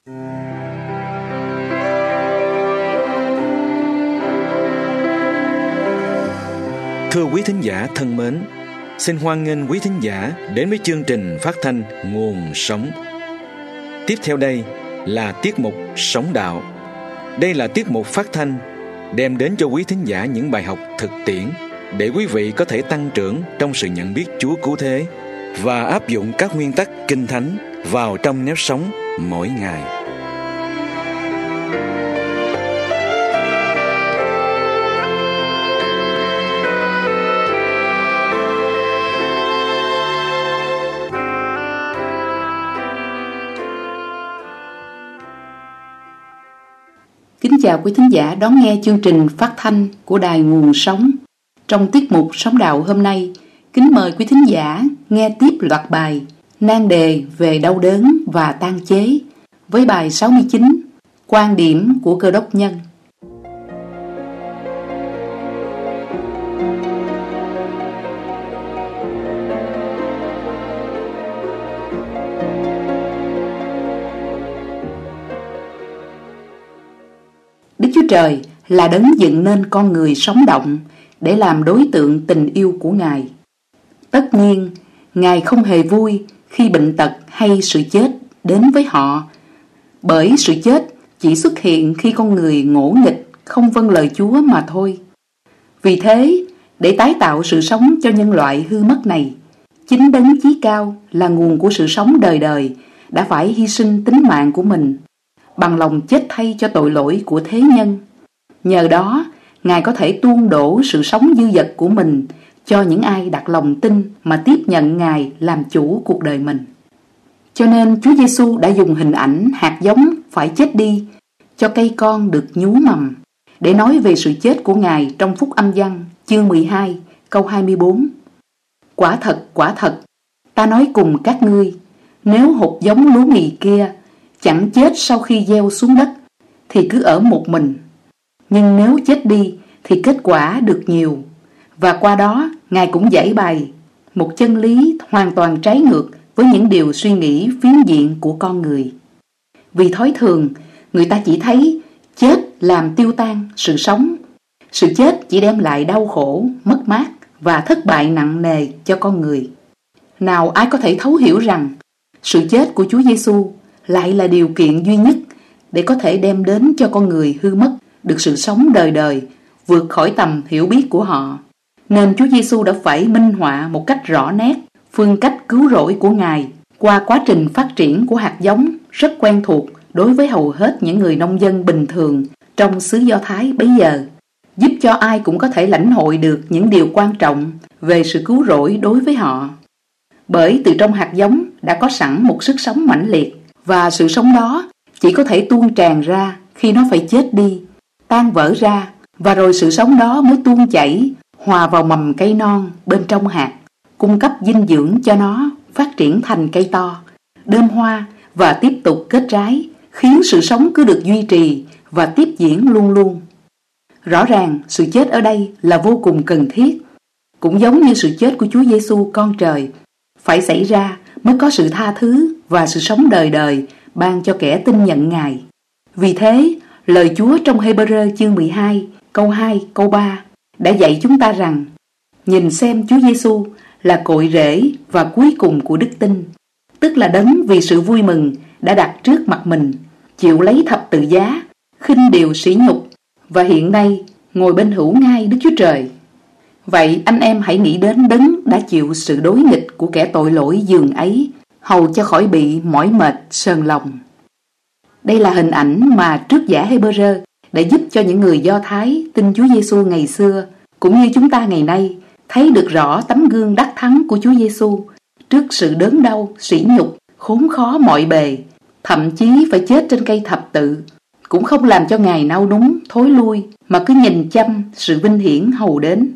Thưa quý thính giả thân mến, xin hoan nghênh quý thính giả đến với chương trình phát thanh Nguồn Sống. Tiếp theo đây là tiết mục Sống Đạo. Đây là tiết mục phát thanh đem đến cho quý thính giả những bài học thực tiễn để quý vị có thể tăng trưởng trong sự nhận biết Chúa cứu thế và áp dụng các nguyên tắc Kinh Thánh vào trong nếp sống mỗi ngày. Kính chào quý thính giả đón nghe chương trình phát thanh của Đài Nguồn Sống. Trong tiết mục Sống Đạo hôm nay, kính mời quý thính giả nghe tiếp loạt bài nan đề về đau đớn và tang chế với bài 69, quan điểm của Cơ Đốc nhân. Đức Chúa Trời là đấng dựng nên con người sống động để làm đối tượng tình yêu của Ngài. Tất nhiên, Ngài không hề vui khi bệnh tật hay sự chết đến với họ, bởi sự chết chỉ xuất hiện khi con người ngỗ nghịch không vâng lời Chúa mà thôi. Vì thế, để tái tạo sự sống cho nhân loại hư mất này, chính đấng chí cao là nguồn của sự sống đời đời đã phải hy sinh tính mạng của mình, bằng lòng chết thay cho tội lỗi của thế nhân. Nhờ đó, Ngài có thể tuôn đổ sự sống dư dật của mình cho những ai đặt lòng tin mà tiếp nhận Ngài làm chủ cuộc đời mình. Cho nên Chúa Giêsu đã dùng hình ảnh hạt giống phải chết đi cho cây con được nhú mầm để nói về sự chết của Ngài trong Phúc Âm Giăng chương 12 câu 24. Quả thật, ta nói cùng các ngươi, nếu hột giống lúa mì kia chẳng chết sau khi gieo xuống đất thì cứ ở một mình, nhưng nếu chết đi thì kết quả được nhiều. Và qua đó Ngài cũng giải bày một chân lý hoàn toàn trái ngược với những điều suy nghĩ phiến diện của con người. Vì thói thường, người ta chỉ thấy chết làm tiêu tan sự sống. Sự chết chỉ đem lại đau khổ, mất mát và thất bại nặng nề cho con người. Nào ai có thể thấu hiểu rằng sự chết của Chúa Giêsu lại là điều kiện duy nhất để có thể đem đến cho con người hư mất được sự sống đời đời, vượt khỏi tầm hiểu biết của họ. Nên Chúa Giêsu đã phải minh họa một cách rõ nét phương cách cứu rỗi của Ngài qua quá trình phát triển của hạt giống rất quen thuộc đối với hầu hết những người nông dân bình thường trong xứ Do Thái bấy giờ, giúp cho ai cũng có thể lãnh hội được những điều quan trọng về sự cứu rỗi đối với họ. Bởi từ trong hạt giống đã có sẵn một sức sống mãnh liệt, và sự sống đó chỉ có thể tuôn tràn ra khi nó phải chết đi, tan vỡ ra, và rồi sự sống đó mới tuôn chảy hòa vào mầm cây non bên trong hạt, cung cấp dinh dưỡng cho nó phát triển thành cây to, đơm hoa và tiếp tục kết trái, khiến sự sống cứ được duy trì và tiếp diễn luôn luôn. Rõ ràng sự chết ở đây là vô cùng cần thiết, cũng giống như sự chết của Chúa Giêsu con trời phải xảy ra mới có sự tha thứ và sự sống đời đời ban cho kẻ tin nhận Ngài. Vì thế, lời Chúa trong Hê-bơ-rơ chương 12 câu 2, câu 3 đã dạy chúng ta rằng: nhìn xem Chúa Giêsu là cội rễ và cuối cùng của đức tin, tức là đấng vì sự vui mừng đã đặt trước mặt mình, chịu lấy thập tự giá, khinh điều sỉ nhục, và hiện nay ngồi bên hữu ngai Đức Chúa Trời. Vậy anh em hãy nghĩ đến đấng đã chịu sự đối nghịch của kẻ tội lỗi giường ấy, hầu cho khỏi bị mỏi mệt sờn lòng. Đây là hình ảnh mà trước giả Hê-bơ-rơ để giúp cho những người Do Thái tin Chúa Giêsu ngày xưa, cũng như chúng ta ngày nay, thấy được rõ tấm gương đắc thắng của Chúa Giêsu trước sự đớn đau, sỉ nhục, khốn khó mọi bề, thậm chí phải chết trên cây thập tự, cũng không làm cho Ngài nao núng, thối lui, mà cứ nhìn chăm sự vinh hiển hầu đến.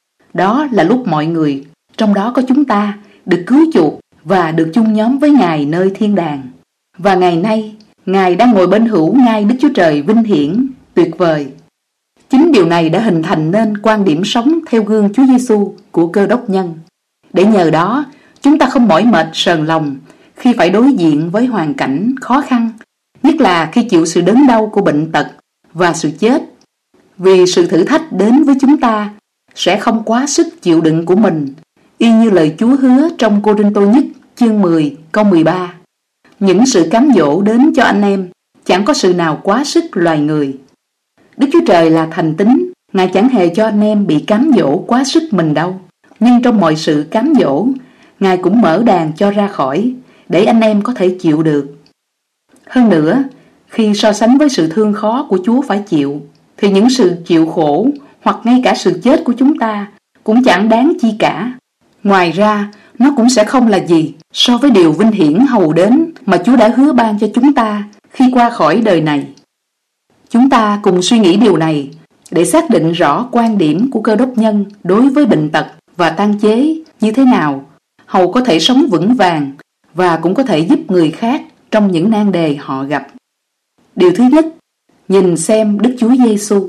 Đó là lúc mọi người, trong đó có chúng ta, được cứu chuộc và được chung nhóm với Ngài nơi thiên đàng. Và ngày nay, Ngài đang ngồi bên hữu ngai Đức Chúa Trời vinh hiển, tuyệt vời. Chính điều này đã hình thành nên quan điểm sống theo gương Chúa Giêsu của Cơ Đốc nhân. Để nhờ đó, chúng ta không mỏi mệt sờn lòng khi phải đối diện với hoàn cảnh khó khăn, nhất là khi chịu sự đớn đau của bệnh tật và sự chết. Vì sự thử thách đến với chúng ta sẽ không quá sức chịu đựng của mình, y như lời Chúa hứa trong Cô-rinh-tô nhất chương 10 câu 13. Những sự cám dỗ đến cho anh em chẳng có sự nào quá sức loài người. Đức Chúa Trời là thành tín, Ngài chẳng hề cho anh em bị cám dỗ quá sức mình đâu. Nhưng trong mọi sự cám dỗ, Ngài cũng mở đàn cho ra khỏi, để anh em có thể chịu được. Hơn nữa, khi so sánh với sự thương khó của Chúa phải chịu, thì những sự chịu khổ hoặc ngay cả sự chết của chúng ta cũng chẳng đáng chi cả. Ngoài ra, nó cũng sẽ không là gì so với điều vinh hiển hầu đến mà Chúa đã hứa ban cho chúng ta khi qua khỏi đời này. Chúng ta cùng suy nghĩ điều này để xác định rõ quan điểm của Cơ Đốc nhân đối với bệnh tật và tang chế như thế nào, hầu có thể sống vững vàng và cũng có thể giúp người khác trong những nan đề họ gặp. Điều thứ nhất, nhìn xem Đức Chúa Giêsu.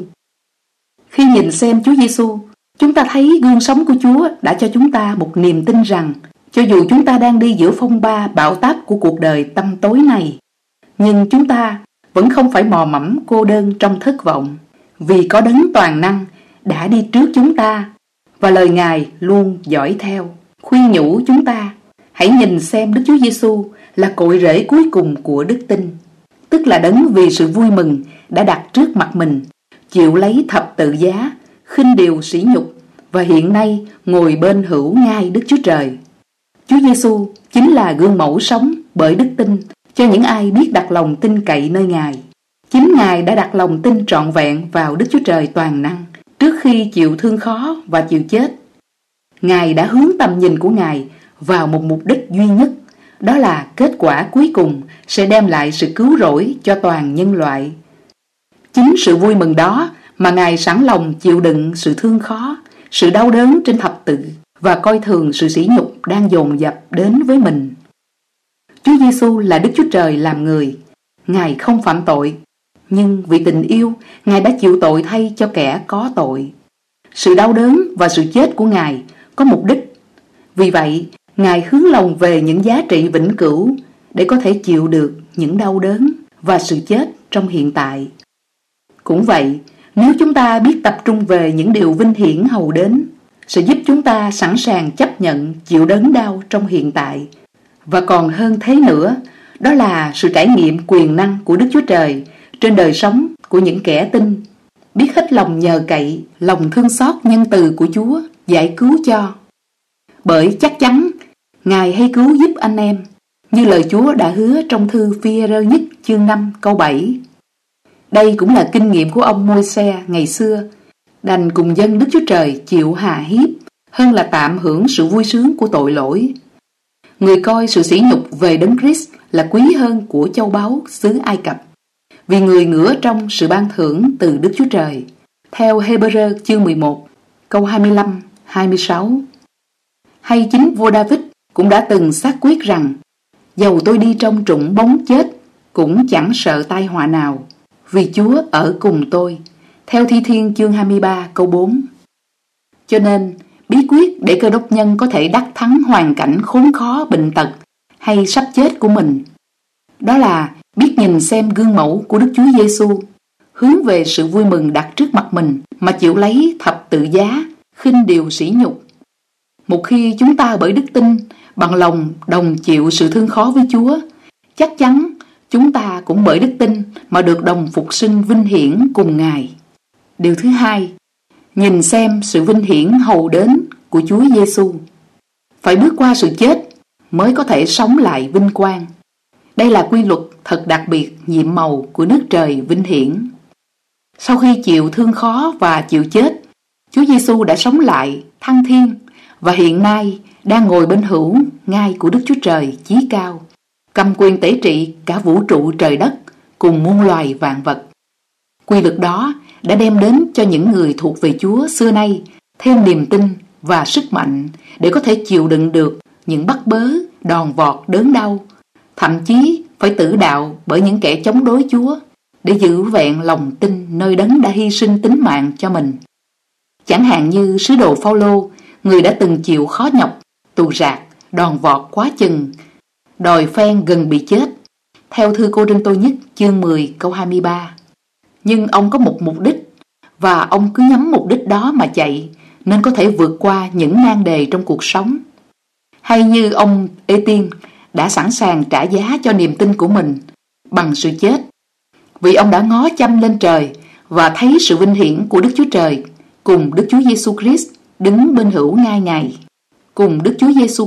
Khi nhìn xem Chúa Giêsu, chúng ta thấy gương sống của Chúa đã cho chúng ta một niềm tin rằng cho dù chúng ta đang đi giữa phong ba bão táp của cuộc đời tăm tối này, nhưng chúng ta vẫn không phải mò mẫm cô đơn trong thất vọng, vì có Đấng toàn năng đã đi trước chúng ta và lời Ngài luôn dõi theo, khuyên nhủ chúng ta hãy nhìn xem Đức Chúa Giêsu là cội rễ cuối cùng của đức tin, tức là Đấng vì sự vui mừng đã đặt trước mặt mình chịu lấy thập tự giá, khinh điều sỉ nhục và hiện nay ngồi bên hữu ngai Đức Chúa Trời. Chúa Giêsu chính là gương mẫu sống bởi đức tin cho những ai biết đặt lòng tin cậy nơi Ngài. Chính Ngài đã đặt lòng tin trọn vẹn vào Đức Chúa Trời toàn năng trước khi chịu thương khó và chịu chết. Ngài đã hướng tầm nhìn của Ngài vào một mục đích duy nhất, đó là kết quả cuối cùng sẽ đem lại sự cứu rỗi cho toàn nhân loại. Chính sự vui mừng đó mà Ngài sẵn lòng chịu đựng sự thương khó, sự đau đớn trên thập tự và coi thường sự sỉ nhục đang dồn dập đến với mình. Chúa Giêsu là Đức Chúa Trời làm người. Ngài không phạm tội, nhưng vì tình yêu, Ngài đã chịu tội thay cho kẻ có tội. Sự đau đớn và sự chết của Ngài có mục đích. Vì vậy, Ngài hướng lòng về những giá trị vĩnh cửu để có thể chịu được những đau đớn và sự chết trong hiện tại. Cũng vậy, nếu chúng ta biết tập trung về những điều vinh hiển hầu đến, sẽ giúp chúng ta sẵn sàng chấp nhận chịu đớn đau trong hiện tại. Và còn hơn thế nữa, đó là sự trải nghiệm quyền năng của Đức Chúa Trời trên đời sống của những kẻ tin, biết hết lòng nhờ cậy, lòng thương xót nhân từ của Chúa giải cứu cho. Bởi chắc chắn Ngài hay cứu giúp anh em, như lời Chúa đã hứa trong thư Phi-e-rơ nhất chương 5 câu 7. Đây cũng là kinh nghiệm của ông Môi-se ngày xưa, đành cùng dân Đức Chúa Trời chịu hà hiếp hơn là tạm hưởng sự vui sướng của tội lỗi. Người coi sự sỉ nhục về Đấng Christ là quý hơn của châu báu xứ Ai Cập, vì người ngửa trong sự ban thưởng từ Đức Chúa Trời, theo Hê-bơ-rơ chương 11 câu 25-26. Hay chính vua David cũng đã từng xác quyết rằng: dầu tôi đi trong trũng bóng chết cũng chẳng sợ tai họa nào, vì Chúa ở cùng tôi, theo Thi Thiên chương 23 câu 4. Cho nên bí quyết để Cơ Đốc nhân có thể đắc thắng hoàn cảnh khốn khó, bệnh tật hay sắp chết của mình, đó là biết nhìn xem gương mẫu của Đức Chúa Giêsu, hướng về sự vui mừng đặt trước mặt mình mà chịu lấy thập tự giá, khinh điều sỉ nhục. Một khi chúng ta bởi đức tin bằng lòng đồng chịu sự thương khó với Chúa, chắc chắn chúng ta cũng bởi đức tin mà được đồng phục sinh vinh hiển cùng Ngài. Điều thứ hai, nhìn xem sự vinh hiển hầu đến của Chúa Giêsu. Phải bước qua sự chết mới có thể sống lại vinh quang. Đây là quy luật thật đặc biệt nhiệm màu của nước trời vinh hiển. Sau khi chịu thương khó và chịu chết, Chúa Giêsu đã sống lại, thăng thiên và hiện nay đang ngồi bên hữu ngai của Đức Chúa Trời chí cao, cầm quyền tể trị cả vũ trụ trời đất cùng muôn loài vạn vật. Quy luật đó đã đem đến cho những người thuộc về Chúa xưa nay thêm niềm tin và sức mạnh để có thể chịu đựng được những bắt bớ, đòn vọt đớn đau, thậm chí phải tử đạo bởi những kẻ chống đối Chúa để giữ vẹn lòng tin nơi Đấng đã hy sinh tính mạng cho mình. Chẳng hạn như sứ đồ Phao-lô, người đã từng chịu khó nhọc, tù rạc, đòn vọt quá chừng, đòi phen gần bị chết. theo thư Cô-rinh-tô nhất chương 10 câu 23. Nhưng ông có một mục đích, và ông cứ nhắm mục đích đó mà chạy, nên có thể vượt qua những nan đề trong cuộc sống. Hay như ông Ê-tiên đã sẵn sàng trả giá cho niềm tin của mình bằng sự chết, vì ông đã ngó chăm lên trời và thấy sự vinh hiển của Đức Chúa Trời cùng Đức Chúa Giêsu Christ đứng bên hữu ngai Ngài. Cùng Đức Chúa Giêsu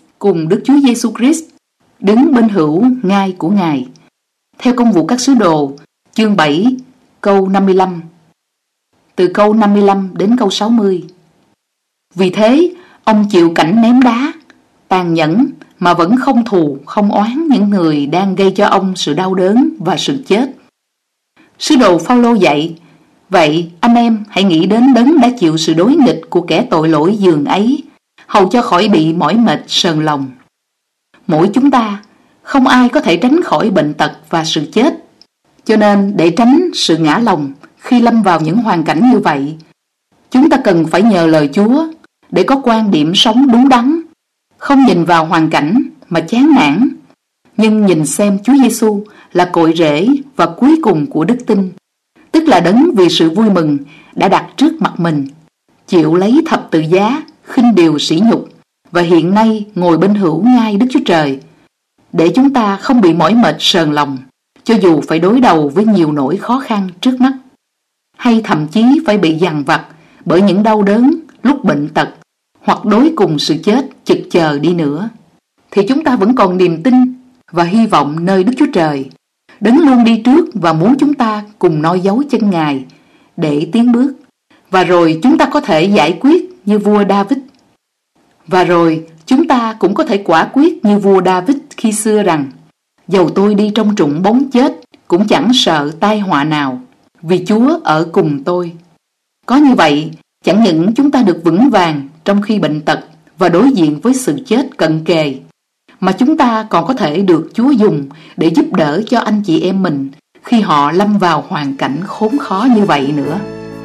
Christ đứng bên hữu ngai của Ngài. Theo Công vụ các sứ đồ chương 7 câu 55, từ câu 55 đến câu 60. Vì thế ông chịu cảnh ném đá, tàn nhẫn mà vẫn không thù không oán những người đang gây cho ông sự đau đớn và sự chết. Sứ đồ Phao-lô dạy: vậy anh em hãy nghĩ đến Đấng đã chịu sự đối nghịch của kẻ tội lỗi giường ấy, hầu cho khỏi bị mỏi mệt sờn lòng. Mỗi chúng ta không ai có thể tránh khỏi bệnh tật và sự chết, cho nên để tránh sự ngã lòng khi lâm vào những hoàn cảnh như vậy, chúng ta cần phải nhờ lời Chúa để có quan điểm sống đúng đắn, không nhìn vào hoàn cảnh mà chán nản, nhưng nhìn xem Chúa Giêsu là cội rễ và cuối cùng của đức tin, tức là Đấng vì sự vui mừng đã đặt trước mặt mình, chịu lấy thập tự giá, khinh điều sỉ nhục, và hiện nay ngồi bên hữu ngai Đức Chúa Trời, để chúng ta không bị mỏi mệt sờn lòng, cho dù phải đối đầu với nhiều nỗi khó khăn trước mắt, hay thậm chí phải bị dằn vặt bởi những đau đớn lúc bệnh tật, hoặc đối cùng sự chết chực chờ đi nữa, thì chúng ta vẫn còn niềm tin và hy vọng nơi Đức Chúa Trời, Đấng luôn đi trước và muốn chúng ta cùng noi dấu chân Ngài để tiến bước. Và rồi chúng ta có thể giải quyết như vua David. Và rồi chúng ta cũng có thể quả quyết như vua David khi xưa rằng: dầu tôi đi trong trũng bóng chết cũng chẳng sợ tai họa nào, vì Chúa ở cùng tôi. Có như vậy, chẳng những chúng ta được vững vàng trong khi bệnh tật và đối diện với sự chết cận kề, mà chúng ta còn có thể được Chúa dùng để giúp đỡ cho anh chị em mình khi họ lâm vào hoàn cảnh khốn khó như vậy nữa.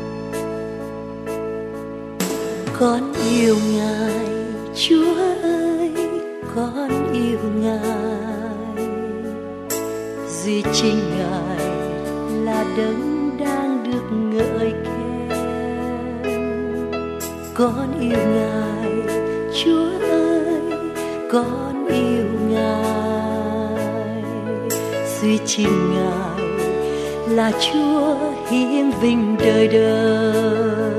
Con yêu Ngài, Chúa ơi, con yêu Ngài. Duy chính Ngài là Đấng đang được ngợi khen. Con yêu Ngài, Chúa ơi, con yêu Ngài. Duy chính Ngài là Chúa hiển vinh đời đời.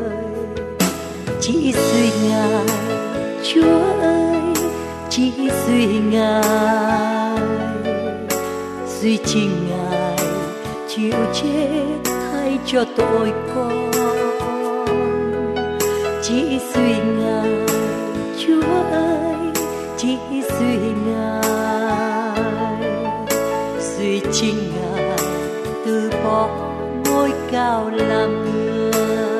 Chỉ duy Ngài, Chúa ơi, chỉ duy Ngài. Duy chính Ngài chịu chết thay cho tội con. Chỉ duy Ngài, Chúa ơi, chỉ duy Ngài. Duy chính Ngài từ bỏ ngôi cao làm người.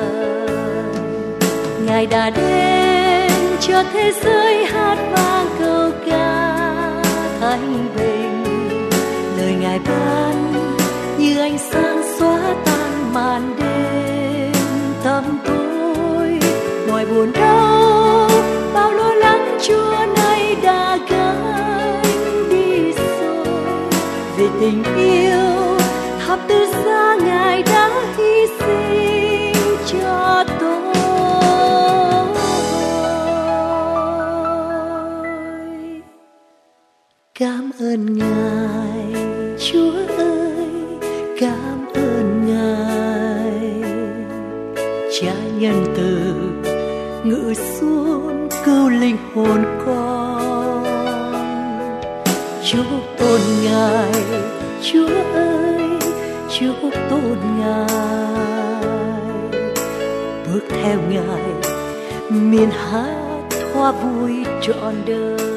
Ngài đã đến cho thế giới hát vang câu ca thanh bình. Lời Ngài ban như ánh sáng xóa tan màn đêm tăm tối. Mọi buồn đau, bao lo lắng Chúa nay đã gánh đi rồi. Vì tình yêu thập tự giá Ngài đã hy sinh cho tôi. Cảm ơn Ngài, Chúa ơi, cảm ơn Ngài. Cha nhân từ ngự xuống cứu linh hồn con. Chúc tôn Ngài, Chúa ơi, chúc tôn Ngài. Bước theo Ngài miền hát hoa vui trọn đời.